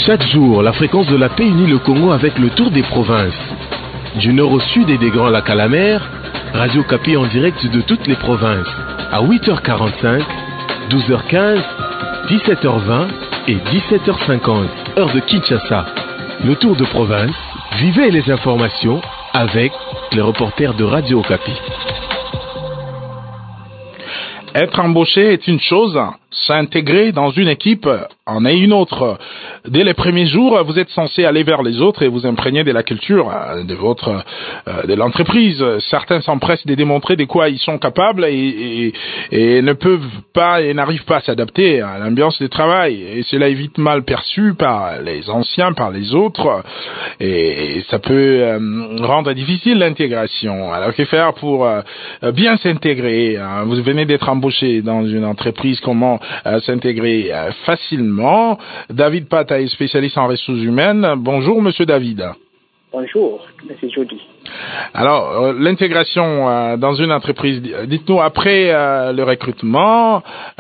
Chaque jour, la fréquence de la paix unit le Congo avec le tour des provinces. Du nord au sud et des Grands Lacs à la mer, Radio Okapi en direct de toutes les provinces. À 8h45, 12h15, 17h20 et 17h50, heure de Kinshasa. Le tour de province, vivez les informations avec les reporters de Radio Okapi. Être embauché est une chose, s'intégrer dans une équipe en est une autre. Dès les premiers jours, vous êtes censé aller vers les autres et vous imprégner de la culture de l'entreprise. Certains s'empressent de démontrer de quoi ils sont capables et ne peuvent pas et n'arrivent pas à s'adapter à l'ambiance de travail. Et cela est vite mal perçu par les anciens, par les autres, et ça peut rendre difficile l'intégration. Alors que faire pour bien s'intégrer? Vous venez d'être embauché dans une entreprise, comment s'intégrer facilement? David Pata est spécialiste en ressources humaines. Bonjour, monsieur David. Bonjour, monsieur Jody. Alors, l'intégration dans une entreprise, dites-nous, après le recrutement,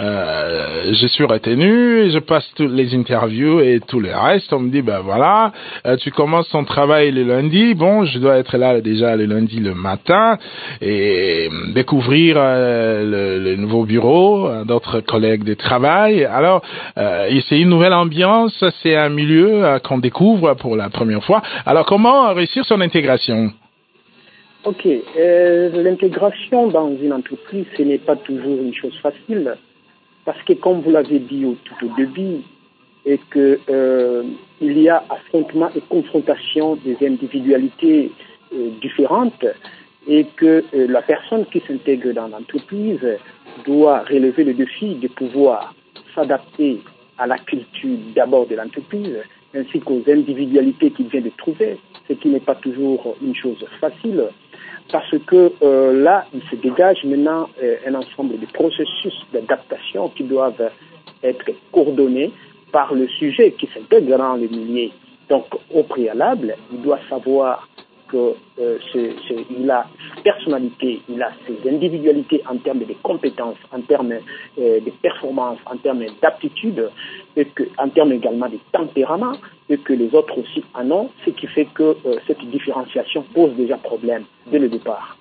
je suis retenu, je passe toutes les interviews et tout le reste, on me dit, ben voilà, tu commences ton travail le lundi, bon, je dois être là déjà le lundi le matin et découvrir le nouveau bureau, d'autres collègues de travail. Alors, c'est une nouvelle ambiance, c'est un milieu qu'on découvre pour la première fois. Alors, comment réussir son intégration? Ok, l'intégration dans une entreprise, ce n'est pas toujours une chose facile, parce que comme vous l'avez dit tout au début, et que il y a affrontement et confrontation des individualités différentes, et que la personne qui s'intègre dans l'entreprise doit relever le défi de pouvoir s'adapter à la culture d'abord de l'entreprise, ainsi qu'aux individualités qu'il vient de trouver, ce qui n'est pas toujours une chose facile. Parce que là, il se dégage maintenant un ensemble de processus d'adaptation qui doivent être coordonnés par le sujet qui s'intègre dans le milieu. Donc, au préalable, il doit savoir que il a sa personnalité, il a ses individualités en termes de compétences, en termes de performances, en termes d'aptitudes, et que, en termes également de tempérament, et que les autres aussi en ont, ce qui fait que cette différenciation pose déjà problème dès le départ.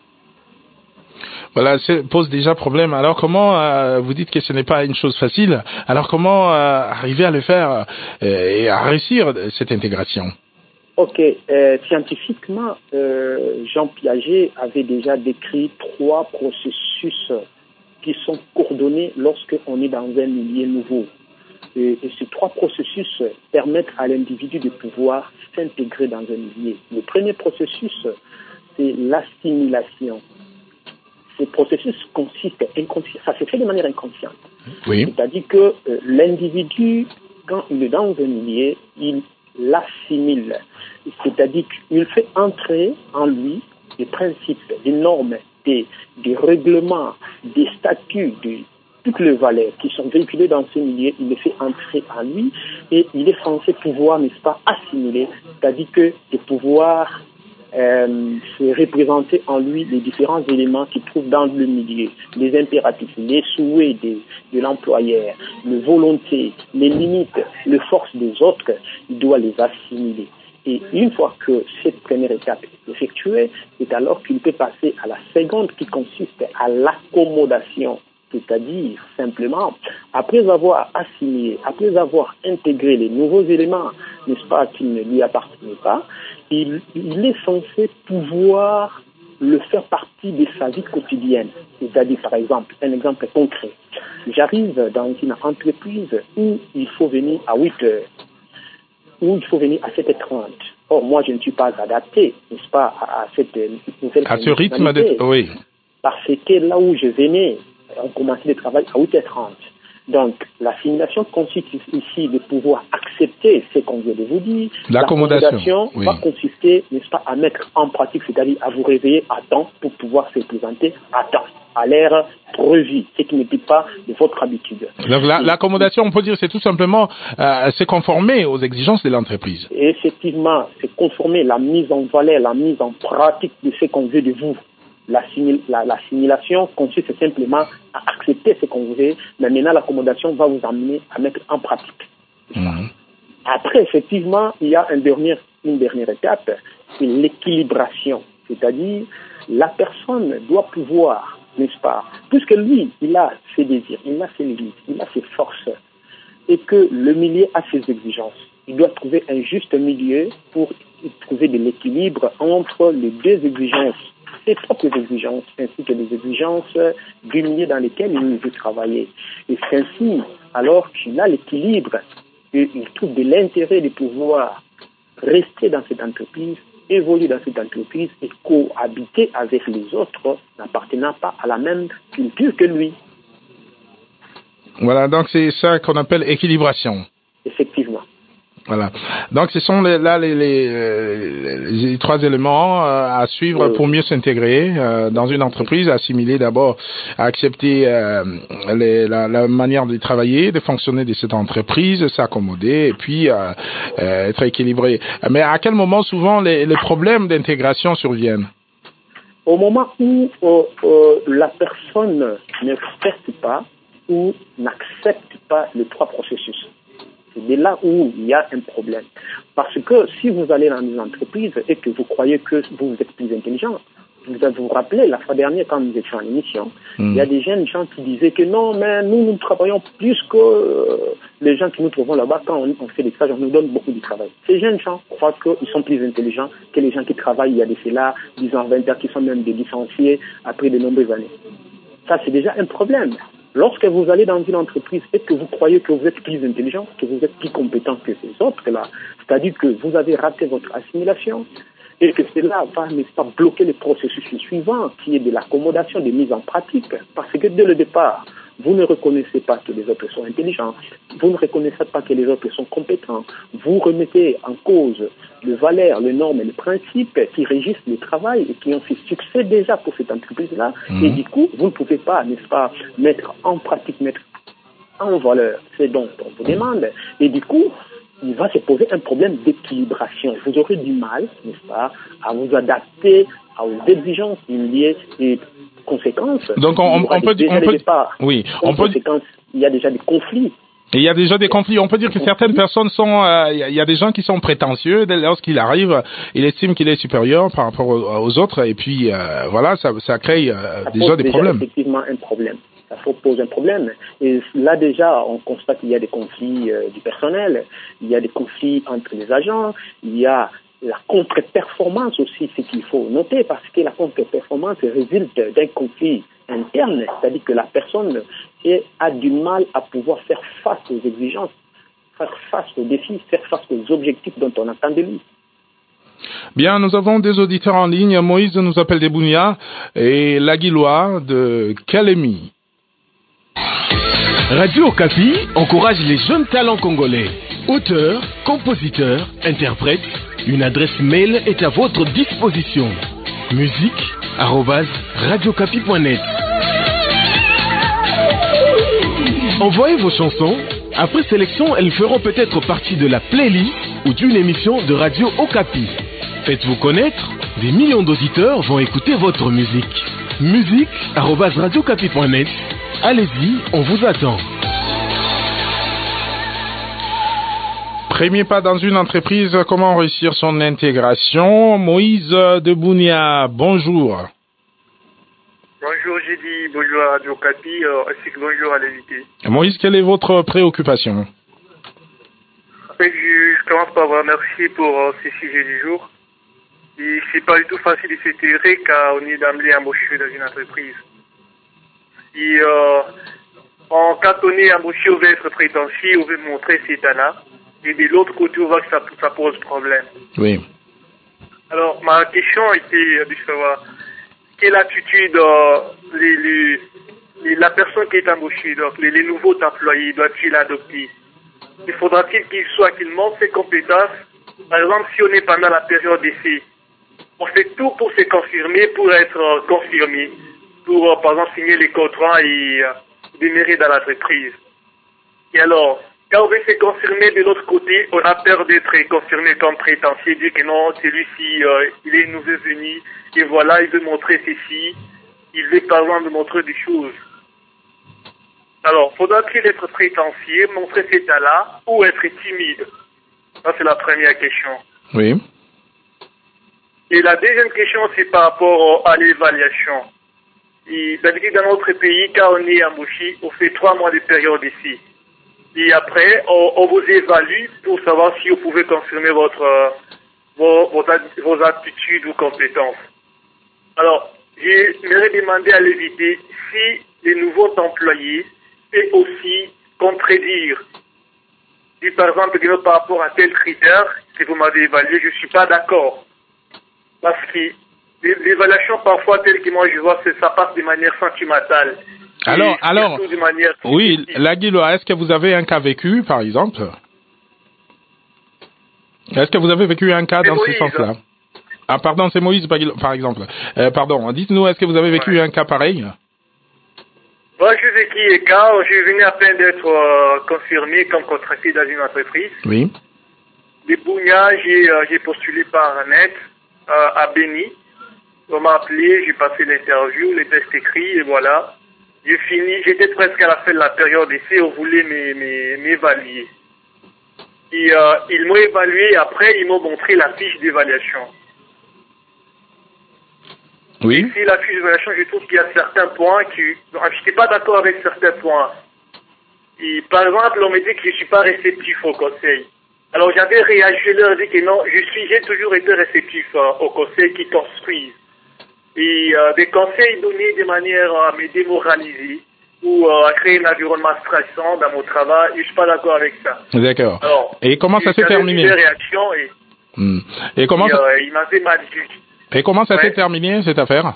Voilà, ça pose déjà problème. Alors comment, vous dites que ce n'est pas une chose facile, alors comment arriver à le faire et à réussir cette intégration? Ok, scientifiquement, Jean Piaget avait déjà décrit 3 processus qui sont coordonnés lorsqu'on est dans un milieu nouveau. Et ces 3 processus permettent à l'individu de pouvoir s'intégrer dans un milieu. Le premier processus, c'est l'assimilation. Ce processus consiste, ça se fait de manière inconsciente. Oui. C'est-à-dire que l'individu, quand il est dans un milieu, il l'assimile. C'est-à-dire qu'il fait entrer en lui des principes, des normes, des règlements, des statuts, toutes les valeurs qui sont véhiculées dans ce milieu, il les fait entrer en lui et il est censé pouvoir, n'est-ce pas, assimiler, c'est-à-dire que de pouvoir se représenter en lui les différents éléments qu'il trouve dans le milieu, les impératifs, les souhaits de l'employeur, les volontés, les limites, les forces des autres, il doit les assimiler. Et une fois que cette première étape est effectuée, c'est alors qu'il peut passer à la seconde qui consiste à l'accommodation. C'est-à-dire, simplement, après avoir assimilé, après avoir intégré les nouveaux éléments, n'est-ce pas, qui ne lui appartenaient pas, il est censé pouvoir le faire partie de sa vie quotidienne. C'est-à-dire, par exemple, un exemple concret. J'arrive dans une entreprise où il faut venir à 8 heures, où il faut venir à 7h30. Or, moi, je ne suis pas adapté, n'est-ce pas, à cette nouvelle à ce rythme oui. Parce que là où je venais, on commençait le travail à 8h30. Donc, l'assimilation consiste ici de pouvoir accepter ce qu'on vient de vous dire. L'accommodation oui. Va consister, n'est-ce pas, à mettre en pratique, c'est-à-dire à vous réveiller à temps pour pouvoir se présenter à temps, à l'heure prévue, ce qui n'était pas de votre habitude. Donc, l'accommodation, on peut dire, c'est tout simplement se conformer aux exigences de l'entreprise. Effectivement, c'est conformer la mise en valeur, la mise en pratique de ce qu'on veut de vous. L'assimilation consiste simplement à accepter ce qu'on veut, mais maintenant l'accommodation va vous amener à mettre en pratique. Mmh. Après, effectivement, il y a une dernière étape, c'est l'équilibration. C'est-à-dire, la personne doit pouvoir, n'est-ce pas, puisque lui, il a ses désirs, il a ses limites, il a ses forces, et que le milieu a ses exigences. Il doit trouver un juste milieu pour trouver de l'équilibre entre les deux exigences, ses propres exigences, ainsi que les exigences du milieu dans lequel il veut travailler. Et c'est ainsi, alors qu'il a l'équilibre, et il trouve de l'intérêt de pouvoir rester dans cette entreprise, évoluer dans cette entreprise et cohabiter avec les autres n'appartenant pas à la même culture que lui. Voilà, donc c'est ça qu'on appelle équilibration. Effectivement. Voilà. Donc ce sont les trois éléments à suivre pour mieux s'intégrer dans une entreprise, assimiler d'abord, à accepter la manière de travailler, de fonctionner de cette entreprise, s'accommoder et puis être équilibré. Mais à quel moment souvent les problèmes d'intégration surviennent? Au moment où la personne ne respecte pas ou n'accepte pas les trois processus. C'est de là où il y a un problème. Parce que si vous allez dans une entreprise et que vous croyez que vous êtes plus intelligent, vous vous rappelez, la fois dernière, quand nous étions en émission, il y a des jeunes gens qui disaient que non, mais nous travaillons plus que les gens que nous trouvons là-bas. Quand on fait des stages, on nous donne beaucoup de travail. Ces jeunes gens croient qu'ils sont plus intelligents que les gens qui travaillent il y a de cela, 10 ans, 20 ans, qui sont même des licenciés après de nombreuses années. Ça, c'est déjà un problème. Lorsque vous allez dans une entreprise et que vous croyez que vous êtes plus intelligent, que vous êtes plus compétent que ces autres-là, c'est-à-dire que vous avez raté votre assimilation et que cela va n'est-ce pas bloquer le processus suivant qui est de l'accommodation, de mise en pratique. Parce que dès le départ, vous ne reconnaissez pas que les autres sont intelligents, vous ne reconnaissez pas que les autres sont compétents, vous remettez en cause les valeurs, les normes et les principes qui régissent le travail et qui ont fait succès déjà pour cette entreprise-là. Et du coup, vous ne pouvez pas, n'est-ce pas, mettre en pratique, mettre en valeur ce dont on vous demande. Et du coup, il va se poser un problème d'équilibration. Vous aurez du mal, n'est-ce pas, à vous adapter aux exigences du milieu et conséquences. Donc il y a déjà des conflits. Et il y a déjà des conflits. On peut dire que certaines personnes sont, il y a des gens qui sont prétentieux. Lorsqu'il arrive, il estime qu'il est supérieur par rapport aux autres. Et puis, voilà, ça crée déjà des problèmes. Effectivement, un problème. Ça pose un problème. Et là, déjà, on constate qu'il y a des conflits du personnel. Il y a des conflits entre les agents. Il y a la contre-performance aussi, ce qu'il faut noter, parce que la contre-performance résulte d'un conflit interne, c'est-à-dire que la personne a du mal à pouvoir faire face aux exigences, faire face aux défis, faire face aux objectifs dont on attend de lui. Bien, nous avons des auditeurs en ligne. Moïse nous appelle des Bounia et Laguilois de Kalemi. Radio Okapi encourage les jeunes talents congolais. Auteurs, compositeurs, interprètes, une adresse mail est à votre disposition. musique@radiocapi.net. Envoyez vos chansons. Après sélection, elles feront peut-être partie de la playlist ou d'une émission de Radio Okapi. Faites-vous connaître, des millions d'auditeurs vont écouter votre musique. musique@radiocapi.net. Allez-y, on vous attend. Premier pas dans une entreprise, comment réussir son intégration? Moïse de Bounia, bonjour. Bonjour, j'ai dit bonjour à Radio Okapi, ainsi que bonjour à l'invité. Moïse, quelle est votre préoccupation? En fait, je commence par vous remercier pour ce sujet du jour. Et c'est pas du tout facile de s'intégrer car on est d'emblée embauché dans une entreprise. Et quand on est embauché, on veut être prétentieux, on veut montrer ses talents. Et de l'autre côté, on voit que ça pose problème. Oui. Alors, ma question était de savoir quelle attitude la personne qui est embauchée, donc les nouveaux employés, doit-il adopter? Il faudra-t-il qu'il montre ses compétences? Par exemple, si on est pendant la période d'essai, on fait tout pour se confirmer, pour être confirmé, pour, par exemple, signer les contrats et demeurer dans l'entreprise. Et alors, quand on veut se confirmer de l'autre côté, on a peur d'être confirmé comme prétentieux, dire que non, celui-ci, il est nouveau venu, et voilà, il veut montrer ceci, il veut par exemple montrer des choses. Alors, faudra-t-il être prétentieux, montrer ses talents, ou être timide? Ça, c'est la première question. Oui. Et la deuxième question, c'est par rapport à l'évaluation. D'habitude, dans notre pays, quand on est embauché, on fait 3 mois de période ici. Et après, on vous évalue pour savoir si vous pouvez confirmer vos aptitudes ou compétences. Alors, j'aimerais demander à l'éviter si les nouveaux employés peuvent aussi contredire. Si par exemple, par rapport à tel critère que vous m'avez évalué, je ne suis pas d'accord. Parce que l'évaluation, parfois, telle que moi je vois, ça passe de manière sentimentale. Alors, de manière oui, Laguiloa, est-ce que vous avez un cas vécu, par exemple? Est-ce que vous avez vécu un cas dans ce sens-là? Ah, pardon, c'est Moïse, par exemple. Pardon, dites-nous, est-ce que vous avez vécu un cas pareil? Moi, j'ai vécu un cas, je venais à peine d'être confirmé comme contracté dans une entreprise. Oui. De Bougna, j'ai postulé par net à Béni. On m'a appelé, j'ai passé l'interview, les tests écrits, et voilà. J'ai fini, j'étais presque à la fin de la période d'essai, on voulait m'évaluer. Et ils m'ont évalué, après ils m'ont montré la fiche d'évaluation. Oui. Et si la fiche d'évaluation, je trouve qu'il y a certains points je n'étais pas d'accord avec certains points. Et par exemple, on me dit que je ne suis pas réceptif au conseil. Alors j'avais réagi, je leur ai dit que non, j'ai toujours été réceptif au conseil qui construisent. Et des conseils donnés de manière à me démoraliser ou à créer un environnement stressant dans mon travail, et je ne suis pas d'accord avec ça. D'accord. Alors, et comment ça s'est terminé? Des réactions et comment il m'a fait mal. Et comment ça s'est terminé, cette affaire?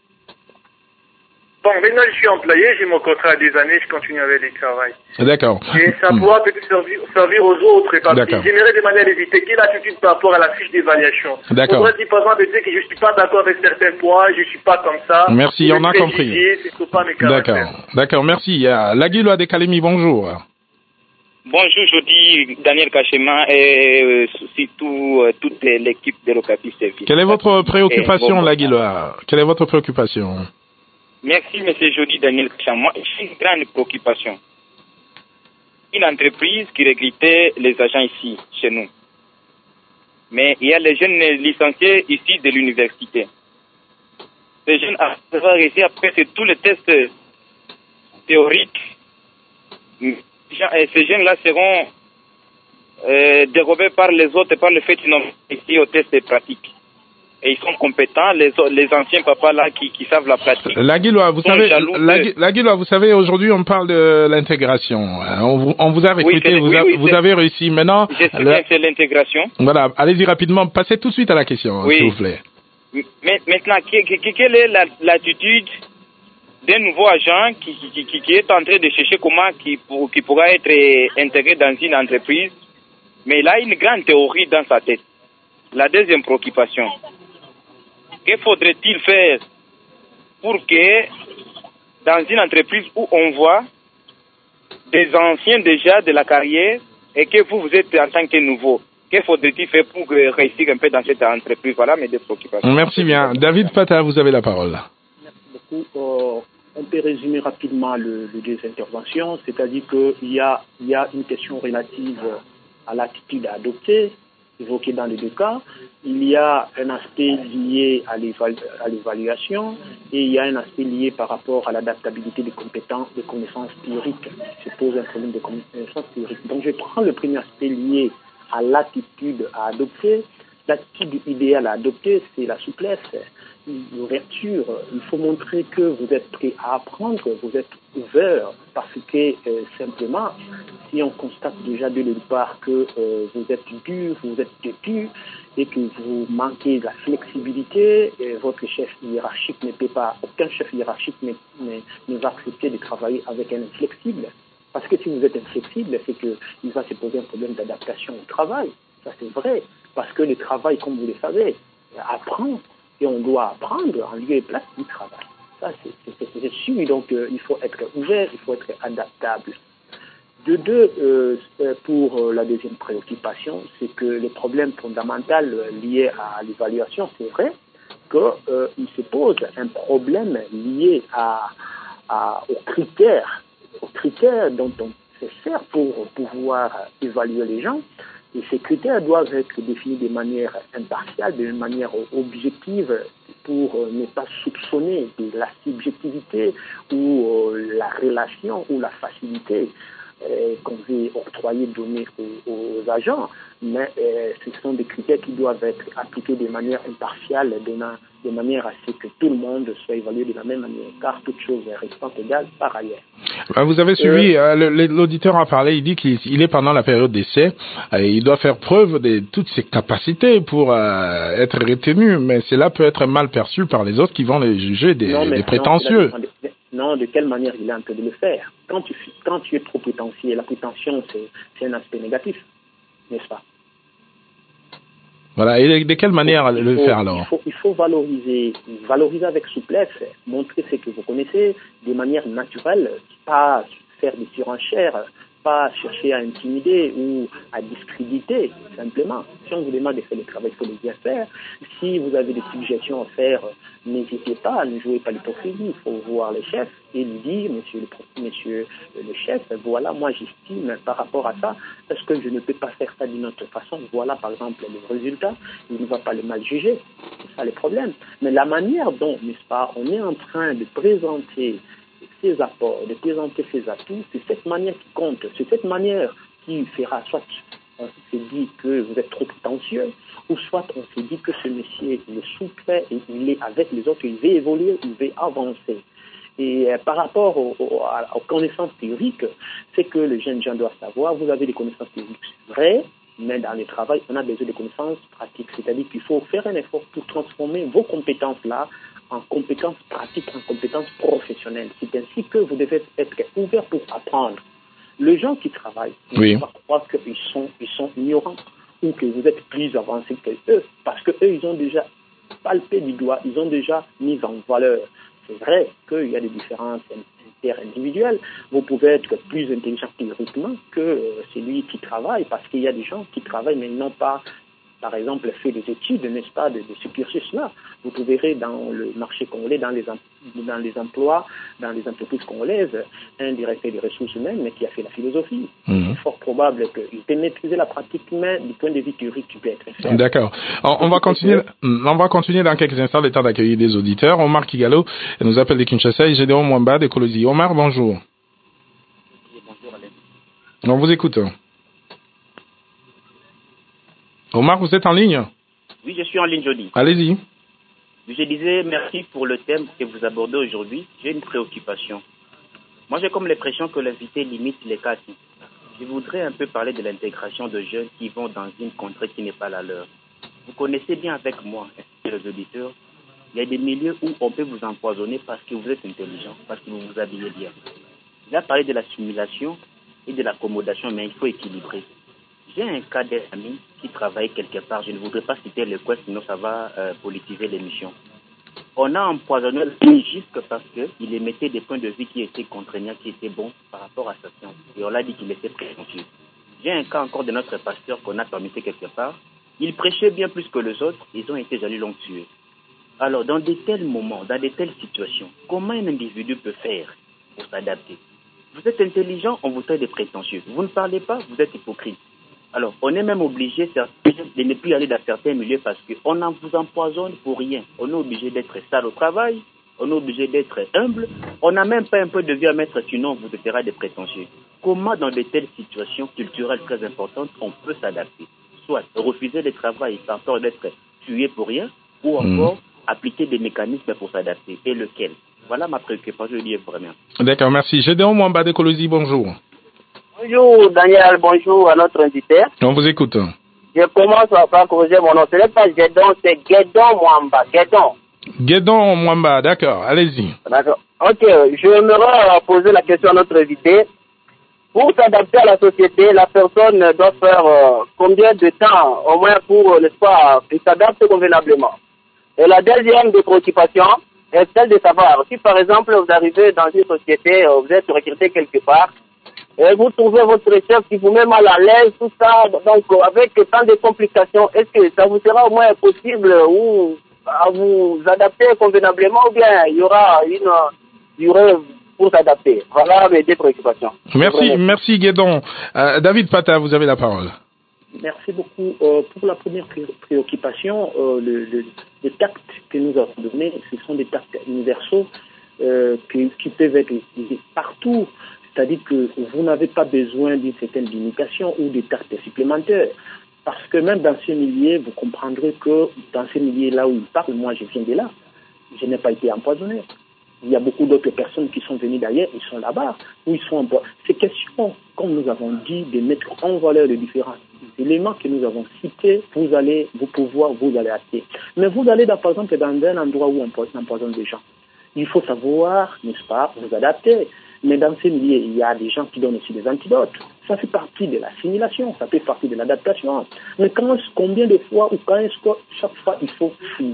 Bon, maintenant je suis employé, j'ai mon contrat à des années, je continue avec le travail. D'accord. Et ça pourra peut-être servir aux autres, parce que j'aimerais de manière d'éviter quelle attitude par rapport à la fiche d'évaluation. D'accord. On pourrait dire par exemple que je ne suis pas d'accord avec certains points, je ne suis pas comme ça. Merci, on a compris. D'accord, merci. Laguiloa de Kalemi, bonjour. Bonjour, je dis Daniel Kachema et surtout toute l'équipe de l'Ocapi Service. Quelle est votre préoccupation, Laguiloa? Quelle est votre préoccupation? Merci, M. Jody Daniel Kachema. J'ai une grande préoccupation. Une entreprise qui recrutait les agents ici, chez nous. Mais il y a les jeunes licenciés ici de l'université. Ces jeunes, après, c'est tous les tests théoriques. Ces jeunes-là seront dérobés par les autres par le fait qu'ils n'ont pas ici aux tests pratiques. Et ils sont compétents, les anciens papas là qui savent la pratique. Laguiloa, vous savez, aujourd'hui on parle de l'intégration. On vous a recruté, vous avez réussi. Maintenant, c'est l'intégration. Voilà, allez-y rapidement, passez tout de suite à la question, s'il vous plaît. Maintenant, quelle est l'attitude d'un nouveau agent qui est en train de chercher comment qui pourra être intégré dans une entreprise, mais il a une grande théorie dans sa tête. La deuxième préoccupation. Que faudrait-il faire pour que dans une entreprise où on voit des anciens déjà de la carrière et que vous êtes en tant que nouveau, que faudrait-il faire pour réussir un peu dans cette entreprise? Voilà mes deux préoccupations. Merci bien. David Pata, vous avez la parole. Merci beaucoup. On peut résumer rapidement les deux interventions, c'est-à-dire qu'il y a une question relative à l'attitude à adopter, évoquée dans les deux cas. Il y a un aspect lié à l'évaluation et il y a un aspect lié par rapport à l'adaptabilité des compétences, des connaissances théoriques. Se pose un problème de connaissances théoriques. Donc je prends le premier aspect lié à l'attitude à adopter. L'attitude idéale à adopter, c'est la souplesse, l'ouverture. Il faut montrer que vous êtes prêt à apprendre, que vous êtes ouvert, parce que simplement, si on constate déjà dès le départ que vous êtes dur, vous êtes têtu, et que vous manquez de la flexibilité, et votre chef hiérarchique ne peut pas, aucun chef hiérarchique ne va accepter de travailler avec un inflexible. Parce que si vous êtes inflexible, c'est qu'il va se poser un problème d'adaptation au travail. Ça, c'est vrai. Parce que le travail, comme vous le savez, apprend. Et on doit apprendre en lieu et place du travail. Ça, c'est sûr. Donc, il faut être ouvert, il faut être adaptable. Pour la deuxième préoccupation, c'est que le problème fondamental lié à l'évaluation, c'est vrai qu'il se pose un problème lié aux critères dont on se sert pour pouvoir évaluer les gens. Et ces critères doivent être définis de manière impartiale, de manière objective, pour ne pas soupçonner de la subjectivité ou la relation ou la facilité qu'on veut octroyer, donner aux agents. Mais ce sont des critères qui doivent être appliqués de manière impartiale, de manière à ce que tout le monde soit évalué de la même manière, car toute chose restant égale par ailleurs. Vous avez suivi, l'auditeur a parlé, il dit qu'il est pendant la période d'essai, il doit faire preuve de toutes ses capacités pour être retenu, mais cela peut être mal perçu par les autres qui vont les juger des prétentieux. Non, de quelle manière il est en train de le faire? Quand tu es trop prétentieux, la prétention c'est un aspect négatif, n'est-ce pas? Voilà, et de quelle manière le faire alors? Il faut valoriser avec souplesse, montrer ce que vous connaissez de manière naturelle, pas faire des surenchères, pas chercher à intimider ou à discréditer, simplement. Si on vous demande de faire le travail, il faut le bien faire. Si vous avez des suggestions à faire, n'hésitez pas, ne jouez pas l'hypocrisie. Il faut voir le chef et lui dire, monsieur le chef, voilà, moi j'estime par rapport à ça, est-ce que je ne peux pas faire ça d'une autre façon? Voilà, par exemple, le résultat. Il ne va pas le mal juger. C'est ça le problème. Mais la manière dont, n'est-ce pas, on est en train de présenter ses apports, de présenter ses atouts, c'est cette manière qui compte, c'est cette manière qui fera soit on se dit que vous êtes trop prétentieux, ou soit on se dit que ce monsieur il est souple et il est avec les autres, il veut évoluer, il veut avancer. Et par rapport aux connaissances théoriques, c'est que le jeune gens doit savoir, vous avez des connaissances théoriques vraies, mais dans le travail, on a besoin de connaissances pratiques, c'est-à-dire qu'il faut faire un effort pour transformer vos compétences-là en compétences pratiques, en compétences professionnelles. C'est ainsi que vous devez être ouvert pour apprendre. Les gens qui travaillent, oui, ne faut pas croire qu'ils sont ignorants ou que vous êtes plus avancés que eux, parce que eux, ils ont déjà palpé du doigt, ils ont déjà mis en valeur. C'est vrai qu'il y a des différences interindividuelles. Vous pouvez être plus intelligent théoriquement que celui qui travaille, parce qu'il y a des gens qui travaillent mais n'ont pas, par exemple, fait des études, n'est-ce pas, de ce cursus-là. Vous verrez dans le marché congolais, dans les emplois, dans les entreprises congolaises, un directeur des ressources humaines, mais qui a fait la philosophie. C'est fort probable qu'il peut maîtriser la pratique, mais du point de vue théorique, tu peux être faible. D'accord. On va continuer dans quelques instants, le temps d'accueillir des auditeurs. Omar Kigalo nous appelle de Kinshasa et Gédéon Mwamba de Kolosi. Omar, bonjour. Bonjour, Alain. On vous écoute. Omar, vous êtes en ligne? Oui, je suis en ligne, Jody. Allez-y. Je disais merci pour le thème que vous abordez aujourd'hui. J'ai une préoccupation. Moi, j'ai comme l'impression que l'invité limite les cas. Je voudrais un peu parler de l'intégration de jeunes qui vont dans une contrée qui n'est pas la leur. Vous connaissez bien avec moi, les auditeurs, il y a des milieux où on peut vous empoisonner parce que vous êtes intelligent, parce que vous vous habillez bien. Il a parlé de la simulation et de l'accommodation, mais il faut équilibrer. J'ai un cas d'un ami qui travaille quelque part. Je ne voudrais pas citer le quoi, sinon ça va politiser l'émission. On a empoisonné lui juste parce qu'il émettait des points de vue qui étaient contraignants, qui étaient bons par rapport à sa science. Et on l'a dit qu'il était prétentieux. J'ai un cas encore de notre pasteur qu'on a permuté quelque part. Il prêchait bien plus que les autres. Ils ont été jaloux, l'ont tué. Alors, dans de tels moments, dans de telles situations, comment un individu peut faire pour s'adapter? Vous êtes intelligent, on vous traite de prétentieux. Vous ne parlez pas, vous êtes hypocrite. Alors, on est même obligé de ne plus aller dans certains milieux parce qu'on vous empoisonne pour rien. On est obligé d'être sale au travail, on est obligé d'être humble, on n'a même pas un peu de vie à mettre, sinon on vous fera des prétentieux. Comment, dans de telles situations culturelles très importantes, on peut s'adapter? Soit refuser le travail par peur d'être tué pour rien, ou encore appliquer des mécanismes pour s'adapter. Et lequel? Voilà ma préoccupation, je dis vraiment. D'accord, merci. Gédéon Mwamba de Kolosi, bonjour. Bonjour Daniel, bonjour à notre invité. On vous écoute. Je commence par corriger mon nom. Ce n'est pas Gédon, c'est Guédon Mwamba. Guédon Mwamba, d'accord, allez-y. D'accord. Ok, j'aimerais poser la question à notre invité. Pour s'adapter à la société, la personne doit faire combien de temps, au moins pour, n'est-ce pas, s'adapter convenablement. Et la deuxième des préoccupations est celle de savoir si par exemple vous arrivez dans une société, vous êtes recruté quelque part, et vous trouvez votre chef qui vous met mal à l'aise, tout ça, donc avec tant de complications, est-ce que ça vous sera au moins possible ou à vous adapter convenablement ou bien il y aura une durée pour s'adapter? Voilà mes deux préoccupations. Merci Guédon. David Pata, vous avez la parole. Merci beaucoup. Pour la première préoccupation, les tacts que nous avons donnés, ce sont des tacts universaux qui peuvent être utilisés partout. C'est-à-dire que vous n'avez pas besoin d'une certaine limitation ou de tacts supplémentaires. Parce que même dans ces milieux, vous comprendrez que dans ces milieux-là où ils parlent, moi je viens de là. Je n'ai pas été empoisonné. Il y a beaucoup d'autres personnes qui sont venues d'ailleurs, ils sont là-bas, où ils sont empoisonnés. C'est question, comme nous avons dit, de mettre en valeur les différents éléments que nous avons cités, vous allez acheter. Mais vous allez, par exemple, dans un endroit où on empoisonne des gens. Il faut savoir, n'est-ce pas, vous adapter. Mais dans ces milieux, il y a des gens qui donnent aussi des antidotes. Ça fait partie de l'assimilation, ça fait partie de l'adaptation. Mais combien de fois ou quand est-ce que chaque fois il faut fuir?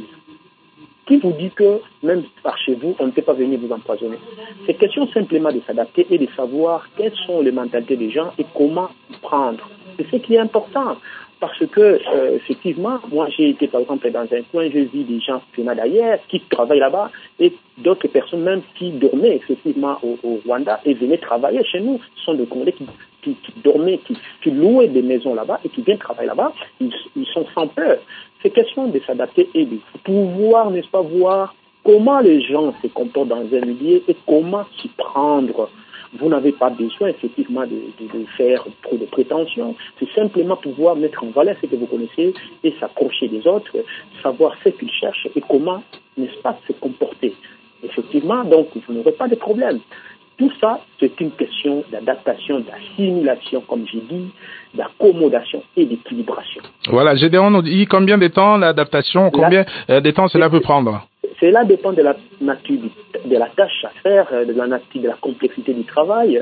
Qui vous dit que même par chez vous, on ne peut pas venir vous empoisonner? C'est question simplement de s'adapter et de savoir quelles sont les mentalités des gens et comment prendre. C'est ce qui est important. Parce que, effectivement, moi j'ai été par exemple dans un coin, je vis des gens venant d'ailleurs, qui travaillent là-bas, et d'autres personnes même qui dormaient effectivement au Rwanda et venaient travailler chez nous. Ce sont des Congolais qui dormaient, qui louaient des maisons là-bas et qui viennent travailler là-bas. Ils sont sans peur. C'est question de s'adapter et de pouvoir, n'est-ce pas, voir comment les gens se comportent dans un milieu et comment s'y prendre. Vous n'avez pas besoin effectivement de faire trop de prétentions. C'est simplement pouvoir mettre en valeur ce que vous connaissez et s'approcher des autres, savoir ce qu'ils cherchent et comment, n'est-ce pas, se comporter. Effectivement, donc vous n'aurez pas de problème. Tout ça, c'est une question d'adaptation, d'assimilation, comme j'ai dit, d'accommodation et d'équilibration. Voilà, Gédéon nous dit combien de temps l'adaptation, combien de temps cela peut prendre? Cela dépend de la nature de la tâche à faire, de la nature de la complexité du travail.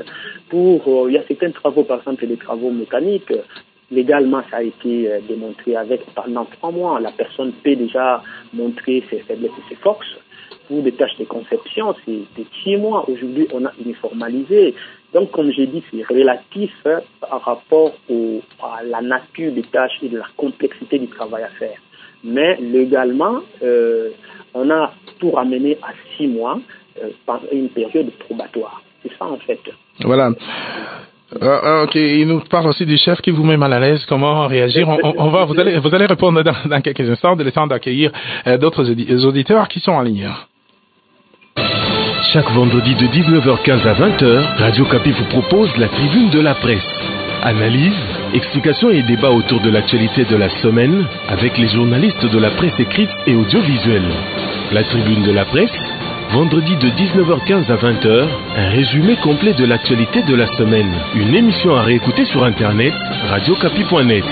Il y a certains travaux, par exemple des travaux mécaniques, légalement ça a été démontré pendant 3 mois. La personne peut déjà montrer ses faiblesses et ses forces. Pour des tâches de conception, c'est 6 mois. Aujourd'hui, on a uniformalisé. Donc, comme j'ai dit, c'est relatif par rapport à la nature des tâches et de la complexité du travail à faire. Mais légalement, on a tout ramené à 6 mois pendant une période probatoire. C'est ça, en fait. Voilà. Ok, il nous parle aussi du chef qui vous met mal à l'aise. Comment réagir? Vous allez répondre dans quelques instants, de le temps d'accueillir d'autres auditeurs qui sont en ligne. Chaque vendredi de 19h15 à 20h, Radio Kapi vous propose la tribune de la presse. Analyse, explications et débats autour de l'actualité de la semaine avec les journalistes de la presse écrite et audiovisuelle. La tribune de la presse, vendredi de 19h15 à 20h, un résumé complet de l'actualité de la semaine. Une émission à réécouter sur internet, radiokapi.net.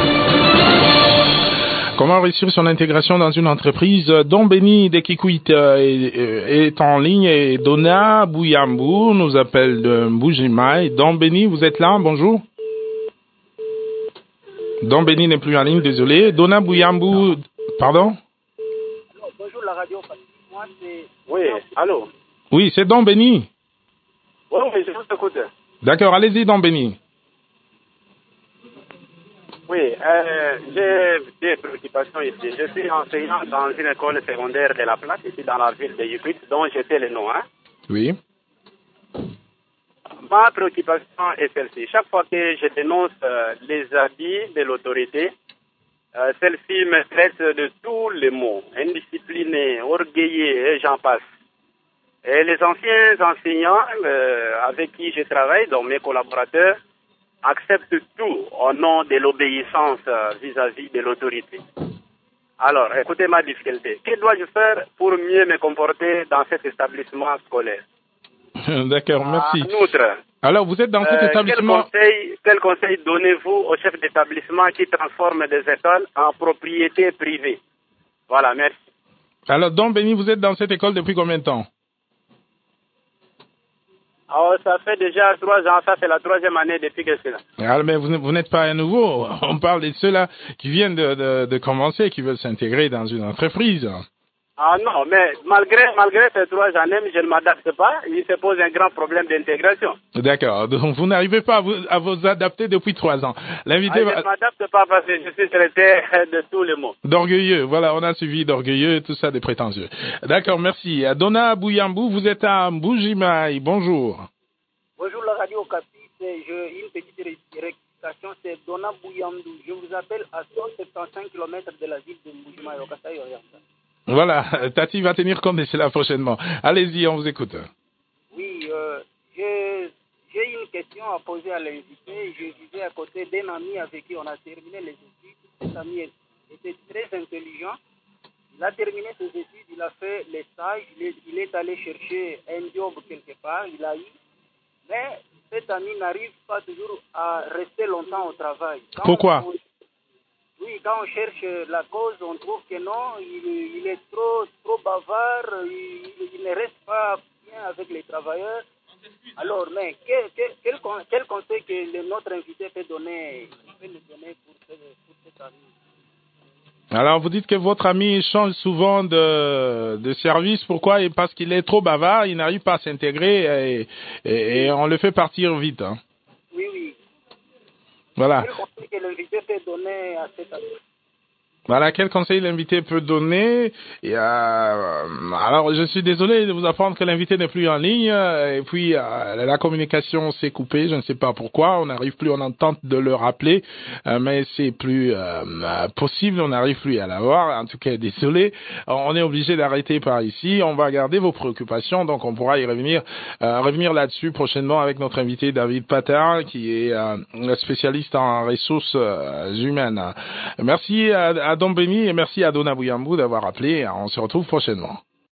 Comment réussir son intégration dans une entreprise? Don Béni de Kikuit est en ligne et Dona Bouyambou nous appelle de Mbujimai. Don Béni, vous êtes là? Bonjour. Don Béni n'est plus en ligne, désolé. Dona Bouyambou, pardon? Alors, bonjour la radio, moi c'est... Oui, allô? Oui, c'est Don Béni. Oui, je vous écoute. D'accord, allez-y Don Béni. Oui, j'ai des préoccupations ici. Je suis enseignant dans une école secondaire de la place, ici dans la ville de Yupit, dont je sais le nom. Hein. Oui. Ma préoccupation est celle-ci. Chaque fois que je dénonce les habits de l'autorité, celle-ci me traite de tous les mots, indiscipliné, orgueilleux, et j'en passe. Et les anciens enseignants avec qui je travaille, donc mes collaborateurs, acceptent tout au nom de l'obéissance vis-à-vis de l'autorité. Alors, écoutez ma difficulté. Que dois-je faire pour mieux me comporter dans cet établissement scolaire? D'accord, merci. En outre, alors, vous êtes dans cet établissement... Quel conseil donnez-vous au chef d'établissement qui transforme des écoles en propriété privée? Voilà, merci. Alors, Don Béni, vous êtes dans cette école depuis combien de temps? Oh, ça fait déjà 3 ans, ça fait la 3e année depuis que c'est là. Alors, mais vous n'êtes pas un nouveau. On parle de ceux-là qui viennent de commencer, qui veulent s'intégrer dans une entreprise. Ah non, mais malgré ces 3 années, je ne m'adapte pas. Il se pose un grand problème d'intégration. D'accord. Donc, vous n'arrivez pas à vous adapter depuis 3 ans. L'invité je ne m'adapte pas parce que je suis traité de tous les mots. D'orgueilleux. Voilà, on a suivi d'orgueilleux, tout ça, des prétentieux. D'accord, merci. Dona Bouyambou, vous êtes à Mbujimai. Bonjour. Bonjour la radio Kapi. Une petite identification, c'est Dona Bouyamdou. Je vous appelle à 175 km de la ville de Mbujimayo, Kasaï Oriental. Voilà, Tati va tenir compte de cela prochainement. Allez-y, on vous écoute. Oui, j'ai une question à poser à l'invité. Je vivais à côté d'un ami avec qui on a terminé les études. Cet ami était très intelligent. Il a terminé ses études, il a fait les stages, il est allé chercher un job quelque part, il a eu. Mais cet ami n'arrive pas toujours à rester longtemps au travail. Pourquoi? Oui, quand on cherche la cause, on trouve que non, il est trop bavard, il ne reste pas bien avec les travailleurs. Alors, mais quel conseil que notre invité peut nous donner pour cet ami? Alors, vous dites que votre ami change souvent de service. Pourquoi? Parce qu'il est trop bavard, il n'arrive pas à s'intégrer et on le fait partir vite. Hein. Oui. Voilà. Quel conseil que l'invité peut donner à cet ami? Voilà, quel conseil l'invité peut donner. Alors, je suis désolé de vous apprendre que l'invité n'est plus en ligne. Et puis, la communication s'est coupée. Je ne sais pas pourquoi. On n'arrive plus en entente de le rappeler. Mais c'est plus possible. On n'arrive plus à l'avoir. En tout cas, désolé. On est obligé d'arrêter par ici. On va garder vos préoccupations. Donc, on pourra y revenir là-dessus prochainement avec notre invité David Patard, qui est spécialiste en ressources humaines. Merci à Dombeni et merci à Dona Bouyamdou d'avoir appelé. On se retrouve prochainement.